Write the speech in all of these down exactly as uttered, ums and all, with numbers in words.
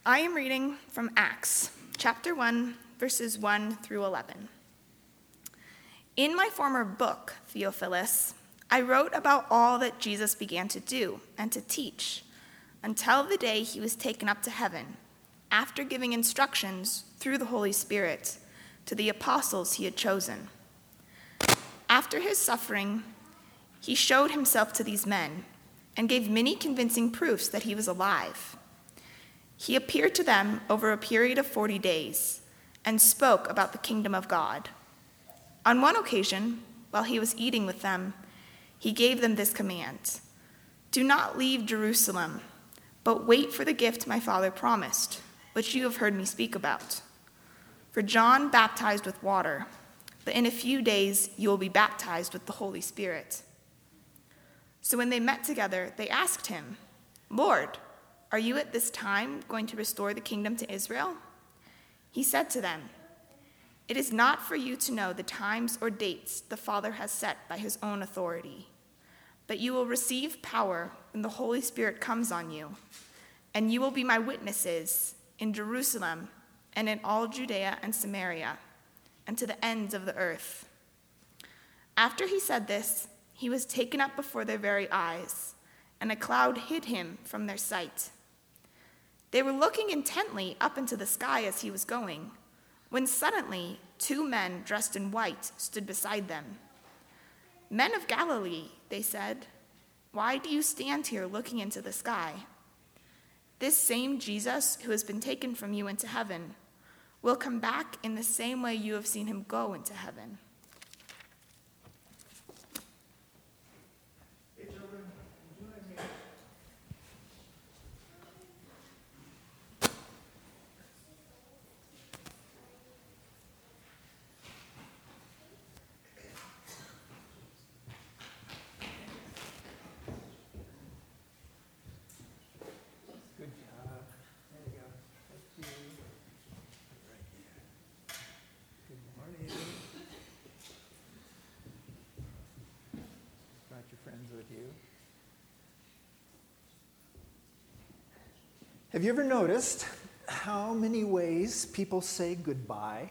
I am reading from Acts, chapter one, verses one through eleven. In my former book, Theophilus, I wrote about all that Jesus began to do and to teach until the day he was taken up to heaven, after giving instructions through the Holy Spirit to the apostles he had chosen. After his suffering, he showed himself to these men and gave many convincing proofs that he was alive. He appeared to them over a period of forty days and spoke about the kingdom of God. On one occasion, while he was eating with them, he gave them this command: "Do not leave Jerusalem, but wait for the gift my Father promised, which you have heard me speak about. For John baptized with water, but in a few days you will be baptized with the Holy Spirit." So when they met together, they asked him, "Lord, are you at this time going to restore the kingdom to Israel?" He said to them, "It is not for you to know the times or dates the Father has set by his own authority, but you will receive power when the Holy Spirit comes on you, and you will be my witnesses in Jerusalem and in all Judea and Samaria, and to the ends of the earth." After he said this, he was taken up before their very eyes, and a cloud hid him from their sight. They were looking intently up into the sky as he was going, when suddenly two men dressed in white stood beside them. "Men of Galilee," they said, "why do you stand here looking into the sky? This same Jesus who has been taken from you into heaven will come back in the same way you have seen him go into heaven." Have you ever noticed how many ways people say goodbye?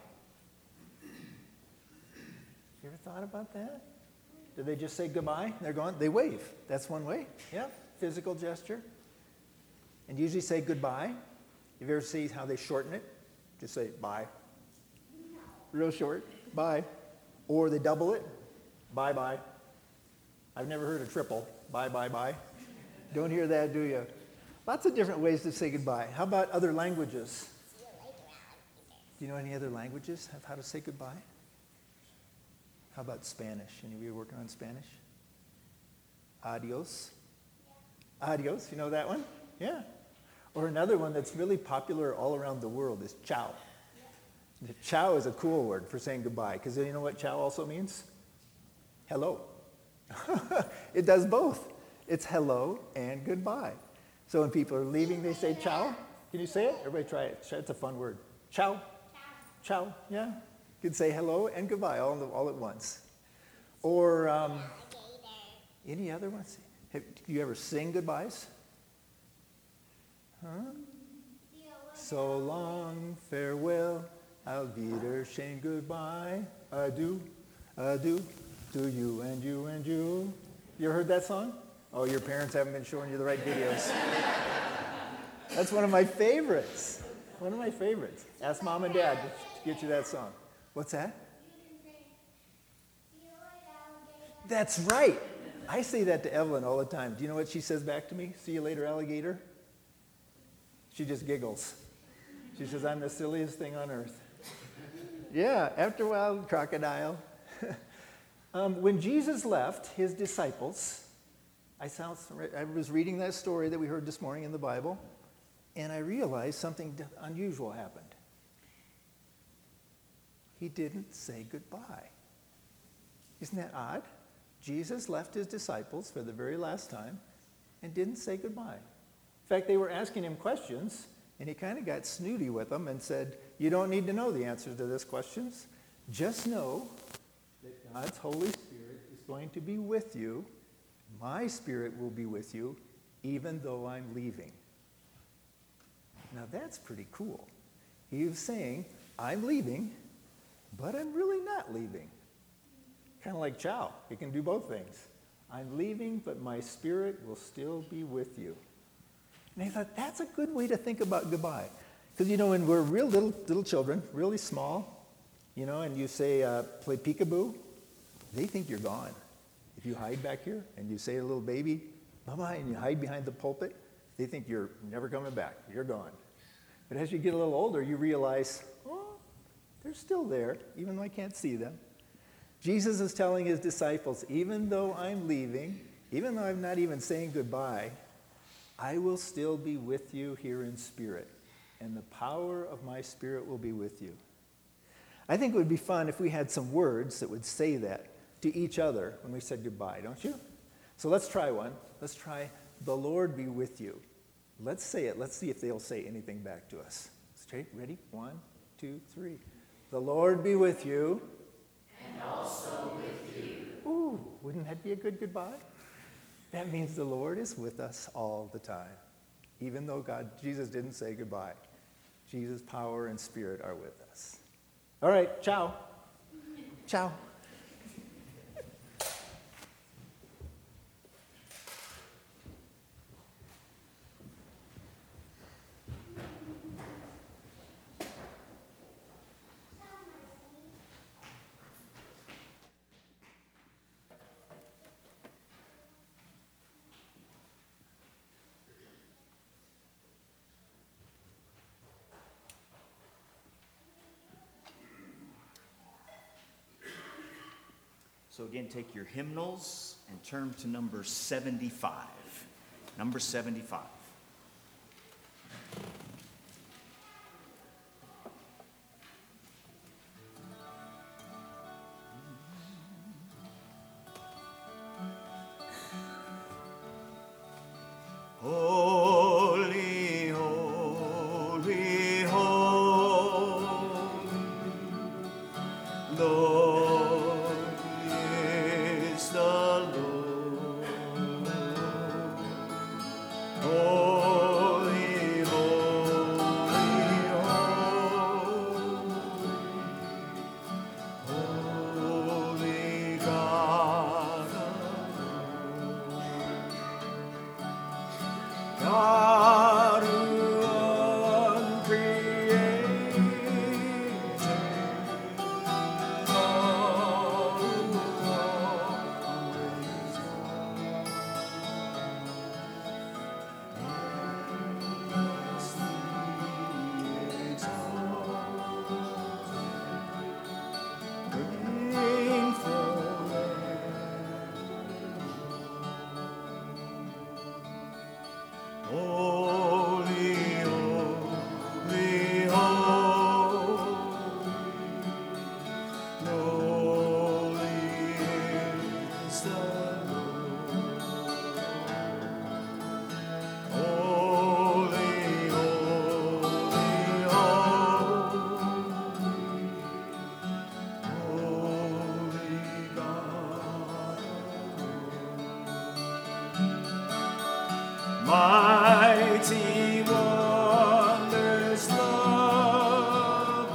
You ever thought about that? Do they just say goodbye? They're gone. They wave. That's one way. Yeah, physical gesture. And usually say goodbye. Have you ever seen how they shorten it? Just say bye. Real short. Bye. Or they double it. Bye bye. I've never heard a triple. Bye bye bye. Don't hear that, do you? Lots of different ways to say goodbye. How about other languages? Do you know any other languages of how to say goodbye? How about Spanish? Any of you working on Spanish? Adios. Adios, you know that one? Yeah. Or another one that's really popular all around the world is ciao. Ciao is a cool word for saying goodbye, because you know what ciao also means? Hello. It does both. It's hello and goodbye. So when people are leaving, they say ciao. Can you say it? Everybody try it. It's a fun word. Ciao. Ciao. Ciao. Yeah. You can say hello and goodbye all, the, all at once. Or um, any other ones? Have you ever sing goodbyes? Huh? So long, farewell, auf Wiedersehen, goodbye, adieu, adieu, to you and you and you. You ever heard that song? Oh, your parents haven't been showing you the right videos. That's one of my favorites. One of my favorites. Ask mom and dad to get you that song. What's that? That's right. I say that to Evelyn all the time. Do you know what she says back to me? See you later, alligator. She just giggles. She says, I'm the silliest thing on earth. Yeah, after a while, crocodile. um, when Jesus left his disciples, I, sound, I was reading that story that we heard this morning in the Bible, and I realized something unusual happened. He didn't say goodbye. Isn't that odd? Jesus left his disciples for the very last time and didn't say goodbye. In fact, they were asking him questions, and he kind of got snooty with them and said, you don't need to know the answers to these questions. Just know that God's Holy Spirit is going to be with you. My Spirit will be with you, even though I'm leaving. Now that's pretty cool. He was saying, I'm leaving, but I'm really not leaving. Kind of like Chow. He can do both things. I'm leaving, but my spirit will still be with you. And I thought, that's a good way to think about goodbye. Because, you know, when we're real little little children, really small, you know, and you say, uh, play peekaboo, they think you're gone. If you hide back here and you say to a little baby, bye-bye, and you hide behind the pulpit, they think you're never coming back. You're gone. But as you get a little older, you realize, oh, they're still there, even though I can't see them. Jesus is telling his disciples, even though I'm leaving, even though I'm not even saying goodbye, I will still be with you here in spirit, and the power of my spirit will be with you. I think it would be fun if we had some words that would say that to each other when we said goodbye, don't you? So let's try one. Let's try, the Lord be with you. Let's say it. Let's see if they'll say anything back to us. Straight, ready? One, two, three. The Lord be with you. And also with you. Ooh, wouldn't that be a good goodbye? That means the Lord is with us all the time. Even though God, Jesus didn't say goodbye. Jesus' power and spirit are with us. All right, ciao. Ciao. So again, take your hymnals and turn to number seventy-five. Number seventy-five. Holy, holy, holy, Lord is the Lord. Holy, holy, holy, holy God alone. God who uncreated, God who always was, bring forever. Holy, holy, holy, holy is the Lord. Holy, holy, holy, holy God. Mighty wonders love,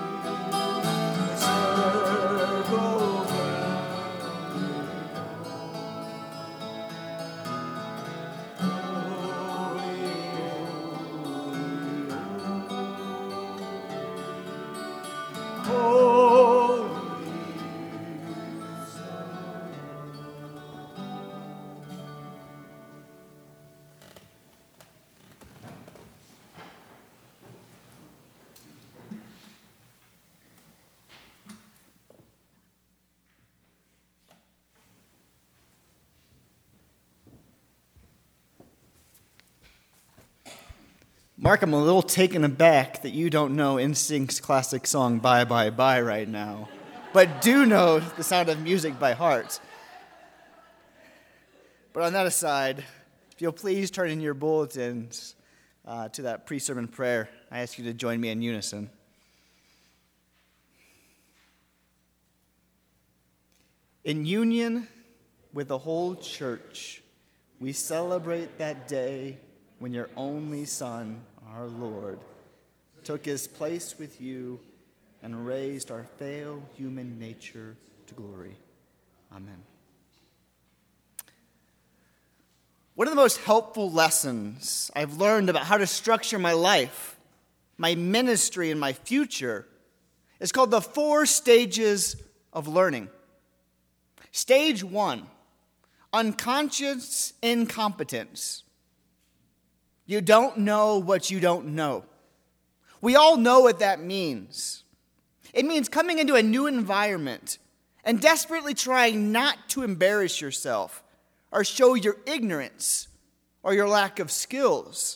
circle round. Holy, holy, holy. Mark, I'm a little taken aback that you don't know N Sync's classic song, Bye, Bye, Bye, right now, but do know the Sound of Music by heart. But on that aside, if you'll please turn in your bulletins uh, to that pre-sermon prayer, I ask you to join me in unison. In union with the whole church, we celebrate that day when your only Son, our Lord, took his place with you and raised our frail human nature to glory. Amen. One of the most helpful lessons I've learned about how to structure my life, my ministry, and my future is called the four stages of learning. Stage one, unconscious incompetence. You don't know what you don't know. We all know what that means. It means coming into a new environment and desperately trying not to embarrass yourself or show your ignorance or your lack of skills.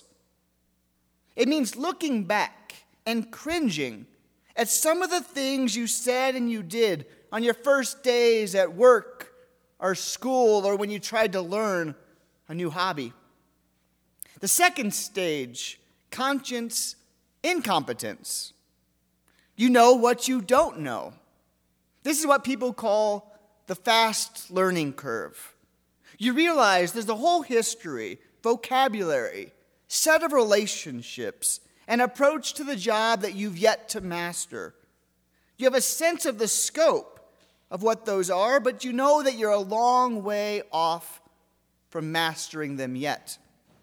It means looking back and cringing at some of the things you said and you did on your first days at work or school or when you tried to learn a new hobby. The second stage, conscience incompetence. You know what you don't know. This is what people call the fast learning curve. You realize there's a whole history, vocabulary, set of relationships, and approach to the job that you've yet to master. You have a sense of the scope of what those are, but you know that you're a long way off from mastering them yet.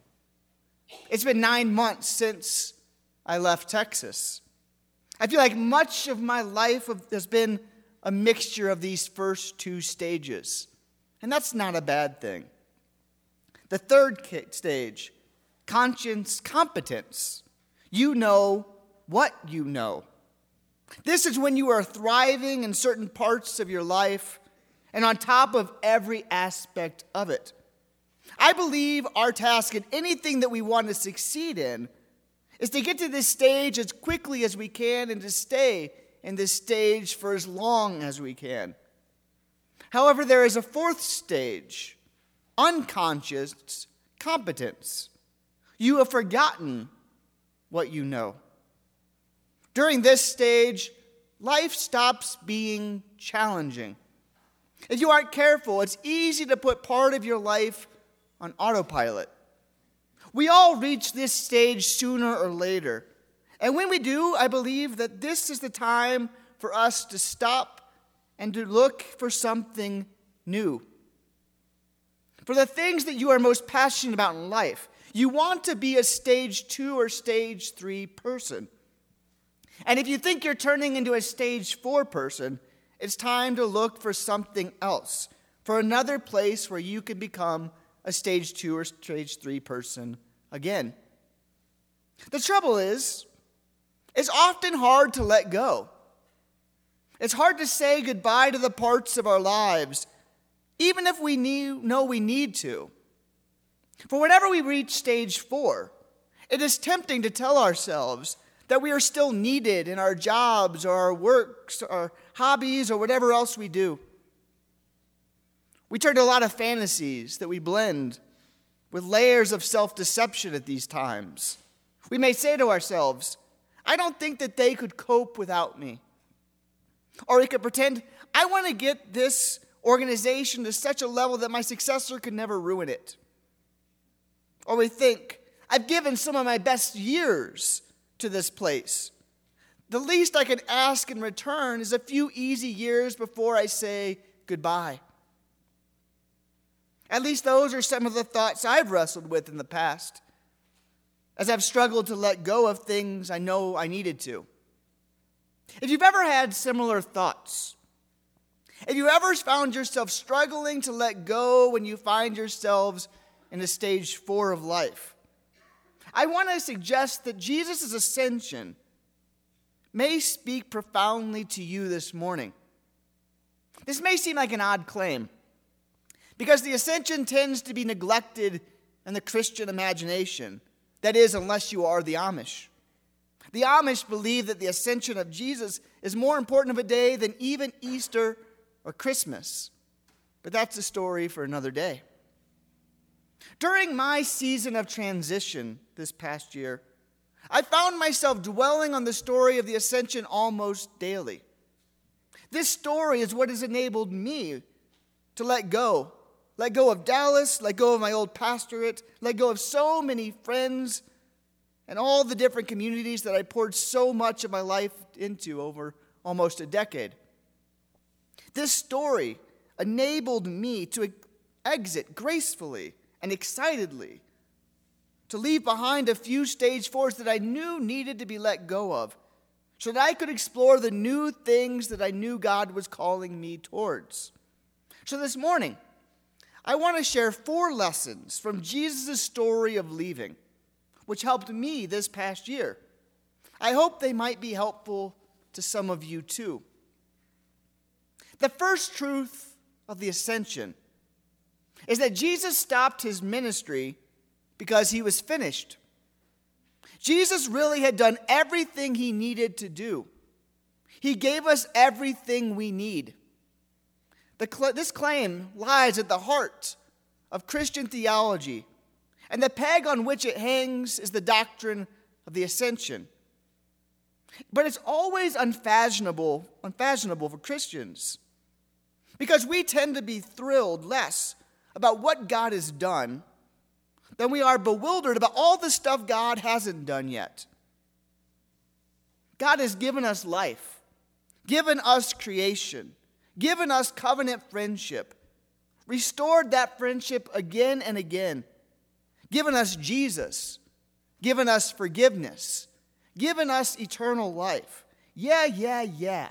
It's been nine months since I left Texas. I feel like much of my life has been a mixture of these first two stages, and that's not a bad thing. The third stage, conscience competence. You know what you know. This is when you are thriving in certain parts of your life and on top of every aspect of it. I believe our task in anything that we want to succeed in is to get to this stage as quickly as we can and to stay in this stage for as long as we can. However, there is a fourth stage, unconscious competence. You have forgotten what you know. During this stage, life stops being challenging. If you aren't careful, it's easy to put part of your life on autopilot. We all reach this stage sooner or later. And when we do, I believe that this is the time for us to stop and to look for something new. For the things that you are most passionate about in life, you want to be a stage two or stage three person. And if you think you're turning into a stage four person, it's time to look for something else, for another place where you can become a stage two or stage three person again. The trouble is, it's often hard to let go. It's hard to say goodbye to the parts of our lives, even if we need, know we need to. For whenever we reach stage four, it is tempting to tell ourselves that we are still needed in our jobs or our works, our hobbies, or whatever else we do. We turn to a lot of fantasies that we blend with layers of self-deception at these times. We may say to ourselves, I don't think that they could cope without me. Or we could pretend, I want to get this organization to such a level that my successor could never ruin it. Or we think, I've given some of my best years to this place. The least I can ask in return is a few easy years before I say goodbye. At least those are some of the thoughts I've wrestled with in the past, as I've struggled to let go of things I know I needed to. If you've ever had similar thoughts, if you ever found yourself struggling to let go when you find yourselves in a stage four of life, I want to suggest that Jesus' ascension may speak profoundly to you this morning. This may seem like an odd claim, because the ascension tends to be neglected in the Christian imagination. That is, unless you are the Amish. The Amish believe that the ascension of Jesus is more important of a day than even Easter or Christmas. But that's a story for another day. During my season of transition this past year, I found myself dwelling on the story of the ascension almost daily. This story is what has enabled me to let go. Let go of Dallas, let go of my old pastorate, let go of so many friends, and all the different communities that I poured so much of my life into over almost a decade. This story enabled me to exit gracefully and excitedly, to leave behind a few stage fours that I knew needed to be let go of, so that I could explore the new things that I knew God was calling me towards. So this morning, I want to share four lessons from Jesus' story of leaving, which helped me this past year. I hope they might be helpful to some of you too. The first truth of the ascension is that Jesus stopped his ministry because he was finished. Jesus really had done everything he needed to do. He gave us everything we need. The cl- this claim lies at the heart of Christian theology, and the peg on which it hangs is the doctrine of the ascension. But it's always unfashionable, unfashionable for Christians, because we tend to be thrilled less about what God has done than we are bewildered about all the stuff God hasn't done yet. God has given us life, given us creation, given us covenant friendship, restored that friendship again and again, given us Jesus, given us forgiveness, given us eternal life. Yeah, yeah, yeah.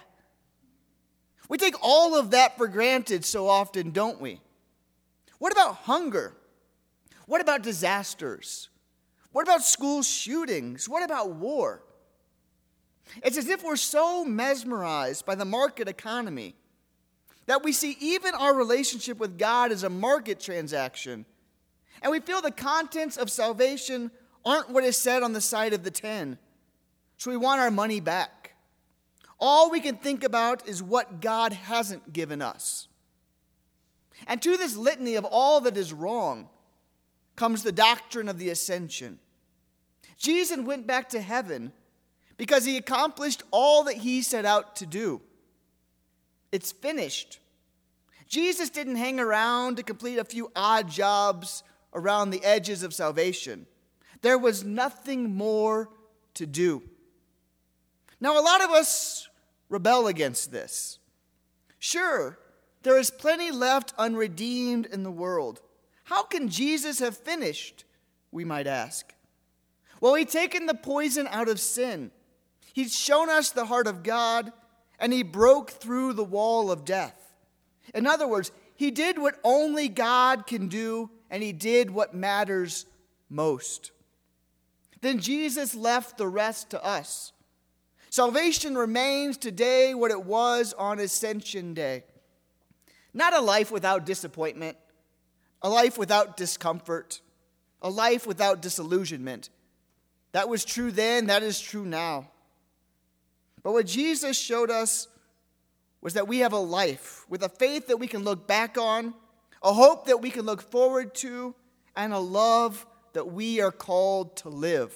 We take all of that for granted so often, don't we? What about hunger? What about disasters? What about school shootings? What about war? It's as if we're so mesmerized by the market economy that we see even our relationship with God as a market transaction, and we feel the contents of salvation aren't what is said on the side of the tin, so we want our money back. All we can think about is what God hasn't given us. And to this litany of all that is wrong comes the doctrine of the ascension. Jesus went back to heaven because he accomplished all that he set out to do. It's finished. Jesus didn't hang around to complete a few odd jobs around the edges of salvation. There was nothing more to do. Now, a lot of us rebel against this. Sure, there is plenty left unredeemed in the world. How can Jesus have finished, we might ask? Well, he'd taken the poison out of sin. He'd shown us the heart of God, and he broke through the wall of death. In other words, he did what only God can do, and he did what matters most. Then Jesus left the rest to us. Salvation remains today what it was on Ascension Day. Not a life without disappointment, a life without discomfort, a life without disillusionment. That was true then, that is true now. But what Jesus showed us was that we have a life with a faith that we can look back on, a hope that we can look forward to, and a love that we are called to live.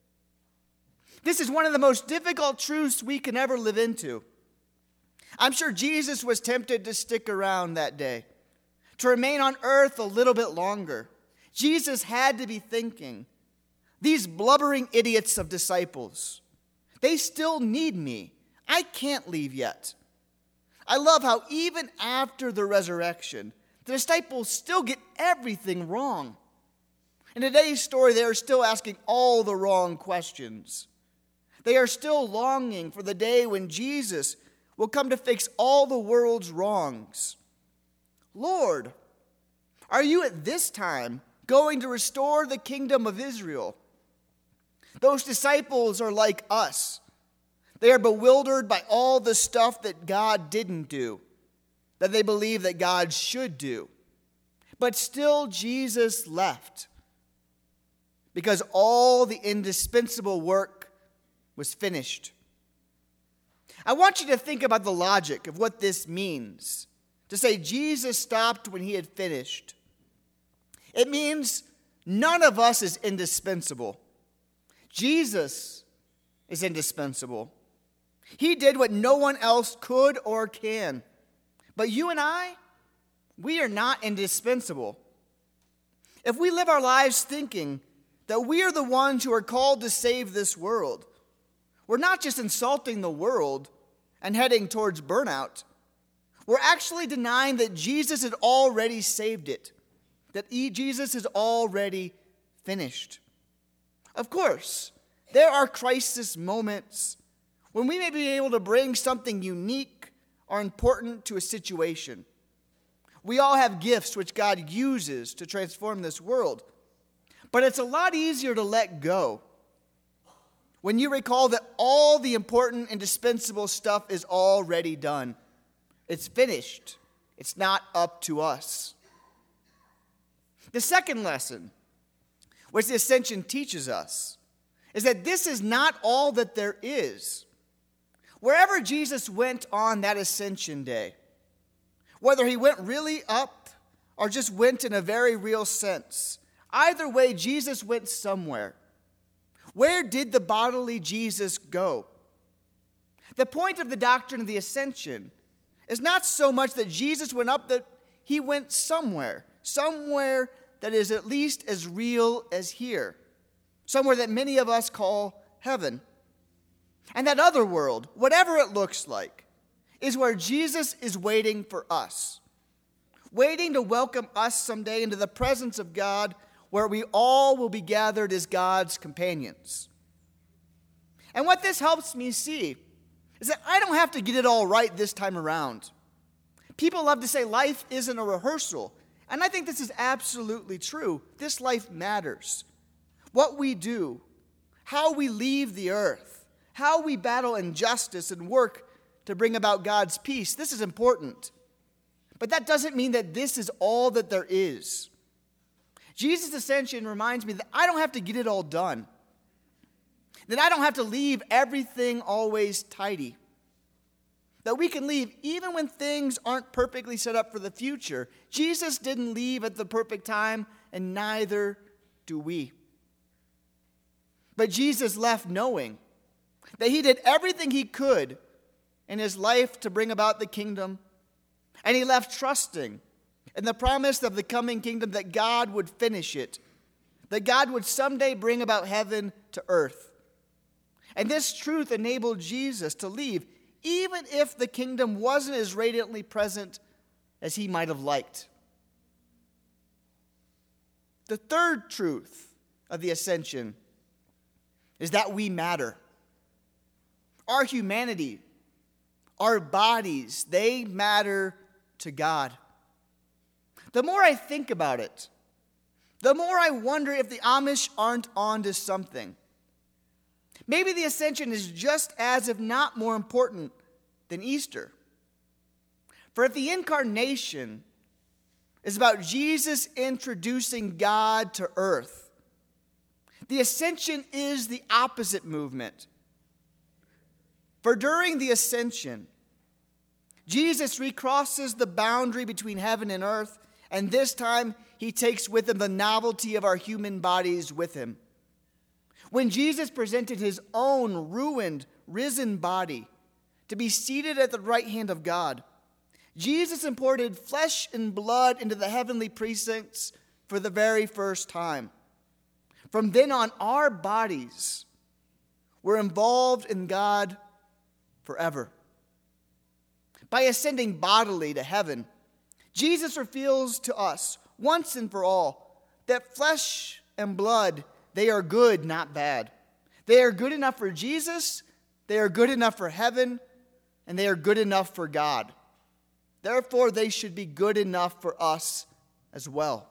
This is one of the most difficult truths we can ever live into. I'm sure Jesus was tempted to stick around that day, to remain on earth a little bit longer. Jesus had to be thinking, these blubbering idiots of disciples, they still need me. I can't leave yet. I love how even after the resurrection, the disciples still get everything wrong. In today's story, they are still asking all the wrong questions. They are still longing for the day when Jesus will come to fix all the world's wrongs. Lord, are you at this time going to restore the kingdom of Israel? Those disciples are like us. They are bewildered by all the stuff that God didn't do, that they believe that God should do. But still Jesus left because all the indispensable work was finished. I want you to think about the logic of what this means, to say Jesus stopped when he had finished. It means none of us is indispensable. Jesus is indispensable. He did what no one else could or can. But you and I, we are not indispensable. If we live our lives thinking that we are the ones who are called to save this world, we're not just insulting the world and heading towards burnout. We're actually denying that Jesus had already saved it, that Jesus has already finished. Of course, there are crisis moments when we may be able to bring something unique or important to a situation. We all have gifts which God uses to transform this world, but it's a lot easier to let go when you recall that all the important, indispensable stuff is already done. It's finished. It's not up to us. The second lesson, which the ascension teaches us, is that this is not all that there is. Wherever Jesus went on that ascension day, whether he went really up or just went in a very real sense, either way, Jesus went somewhere. Where did the bodily Jesus go? The point of the doctrine of the ascension is not so much that Jesus went up, that he went somewhere, somewhere that is at least as real as here, somewhere that many of us call heaven. And that other world, whatever it looks like, is where Jesus is waiting for us, waiting to welcome us someday into the presence of God, where we all will be gathered as God's companions. And what this helps me see is that I don't have to get it all right this time around. People love to say life isn't a rehearsal, and I think this is absolutely true. This life matters. What we do, how we leave the earth, how we battle injustice and work to bring about God's peace, this is important. But that doesn't mean that this is all that there is. Jesus' ascension reminds me that I don't have to get it all done, that I don't have to leave everything always tidy, that we can leave even when things aren't perfectly set up for the future. Jesus didn't leave at the perfect time, and neither do we. But Jesus left knowing that he did everything he could in his life to bring about the kingdom, and he left trusting in the promise of the coming kingdom, that God would finish it, that God would someday bring about heaven to earth. And this truth enabled Jesus to leave, even if the kingdom wasn't as radiantly present as he might have liked. The third truth of the ascension is that we matter. Our humanity, our bodies, they matter to God. The more I think about it, the more I wonder if the Amish aren't on to something. Maybe the ascension is just as, if not more important than Easter. For if the incarnation is about Jesus introducing God to earth, the ascension is the opposite movement. For during the ascension, Jesus recrosses the boundary between heaven and earth, and this time he takes with him the novelty of our human bodies with him. When Jesus presented his own ruined, risen body to be seated at the right hand of God, Jesus imported flesh and blood into the heavenly precincts for the very first time. From then on, our bodies were involved in God forever. By ascending bodily to heaven, Jesus reveals to us once and for all that flesh and blood, they are good, not bad. They are good enough for Jesus, they are good enough for heaven, and they are good enough for God. Therefore, they should be good enough for us as well.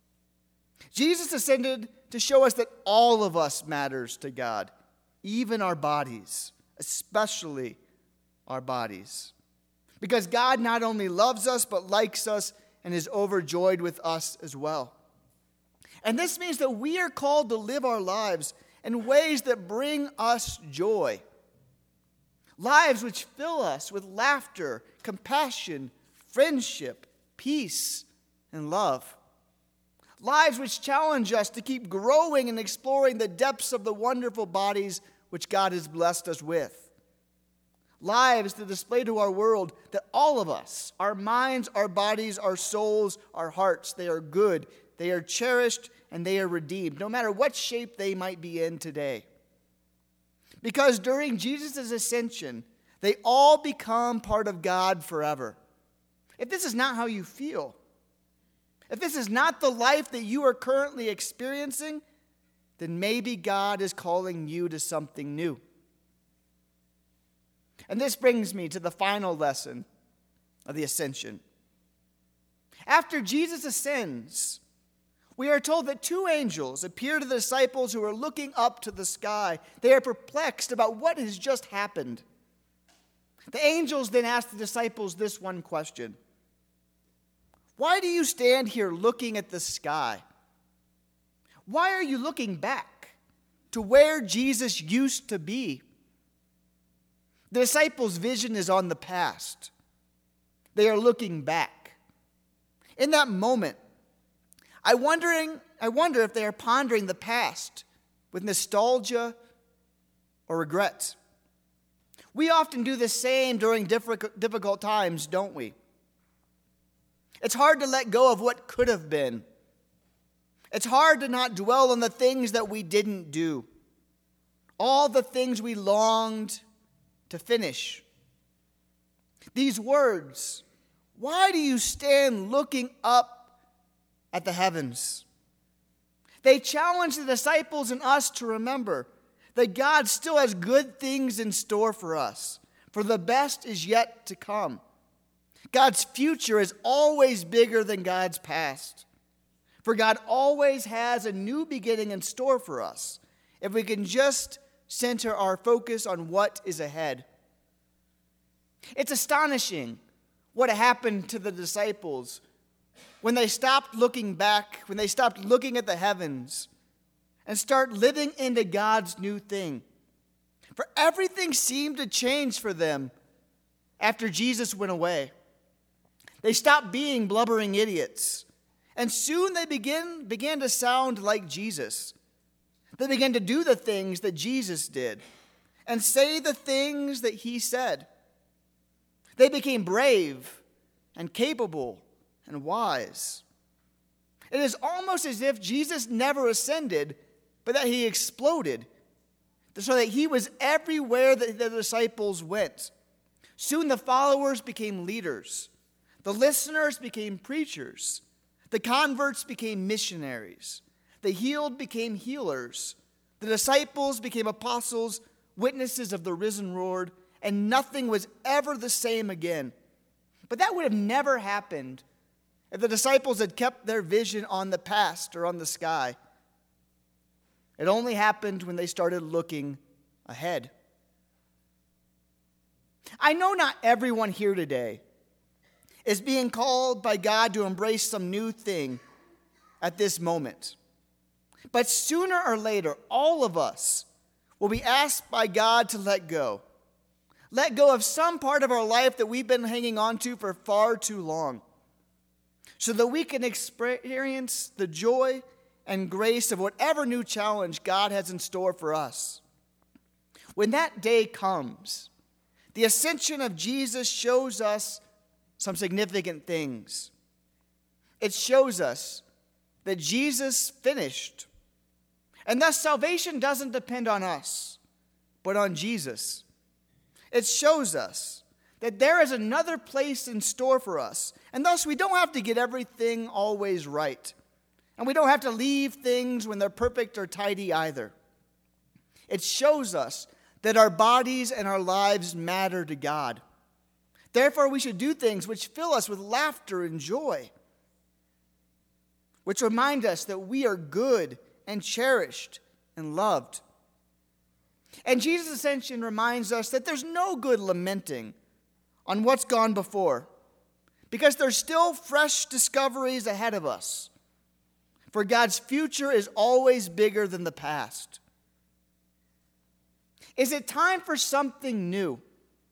Jesus ascended to show us that all of us matters to God, even our bodies, especially our bodies. Because God not only loves us, but likes us and is overjoyed with us as well. And this means that we are called to live our lives in ways that bring us joy. Lives which fill us with laughter, compassion, friendship, peace, and love. Lives which challenge us to keep growing and exploring the depths of the wonderful bodies which God has blessed us with. lives to display to our world that all of us, our minds, our bodies, our souls, our hearts, they are good, they are cherished, and they are redeemed, no matter what shape they might be in today. Because during Jesus' ascension, they all become part of God forever. If this is not how you feel, if this is not the life that you are currently experiencing, then maybe God is calling you to something new. And this brings me to the final lesson of the ascension. After Jesus ascends, we are told that two angels appear to the disciples who are looking up to the sky. They are perplexed about what has just happened. The angels then ask the disciples this one question: why do you stand here looking at the sky? Why are you looking back to where Jesus used to be? The disciples' vision is on the past. They are looking back. In that moment, I wondering, I wonder if they are pondering the past with nostalgia or regret. We often do the same during difficult times, don't we? It's hard to let go of what could have been. It's hard to not dwell on the things that we didn't do, all the things we longed to finish. These words, why do you stand looking up at the heavens? They challenge the disciples and us to remember that God still has good things in store for us, for the best is yet to come. God's future is always bigger than God's past. For God always has a new beginning in store for us if we can just center our focus on what is ahead. It's astonishing what happened to the disciples when they stopped looking back, when they stopped looking at the heavens and start living into God's new thing. For everything seemed to change for them after Jesus went away. They stopped being blubbering idiots. And soon they begin, began to sound like Jesus. They began to do the things that Jesus did and say the things that he said. They became brave and capable and wise. It is almost as if Jesus never ascended, but that he exploded, so that he was everywhere that the disciples went. Soon the followers became leaders. The listeners became preachers. The converts became missionaries. The healed became healers. The disciples became apostles, witnesses of the risen Lord, and nothing was ever the same again. But that would have never happened if the disciples had kept their vision on the past or on the sky. It only happened when they started looking ahead. I know not everyone here today is being called by God to embrace some new thing at this moment. But sooner or later, all of us will be asked by God to let go. Let go of some part of our life that we've been hanging on to for far too long, so that we can experience the joy and grace of whatever new challenge God has in store for us. When that day comes, the ascension of Jesus shows us some significant things. It shows us that Jesus finished. And thus salvation doesn't depend on us, but on Jesus. It shows us that there is another place in store for us. And thus we don't have to get everything always right. And we don't have to leave things when they're perfect or tidy either. It shows us that our bodies and our lives matter to God. Therefore, we should do things which fill us with laughter and joy, which remind us that we are good and cherished and loved. And Jesus' ascension reminds us that there's no good lamenting on what's gone before, because there's still fresh discoveries ahead of us. For God's future is always bigger than the past. Is it time for something new?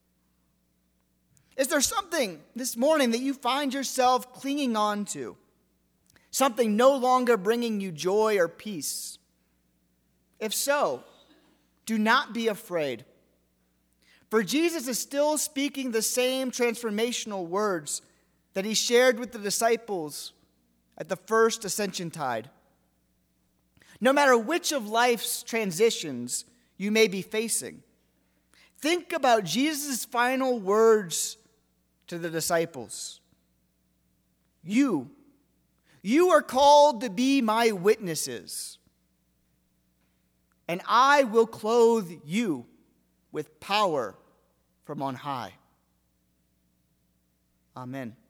Is there something this morning that you find yourself clinging on to? Something no longer bringing you joy or peace? If so, do not be afraid. For Jesus is still speaking the same transformational words that he shared with the disciples at the first ascension tide. No matter which of life's transitions you may be facing, think about Jesus' final words to the disciples. You, you are called to be my witnesses, and I will clothe you with power from on high. Amen.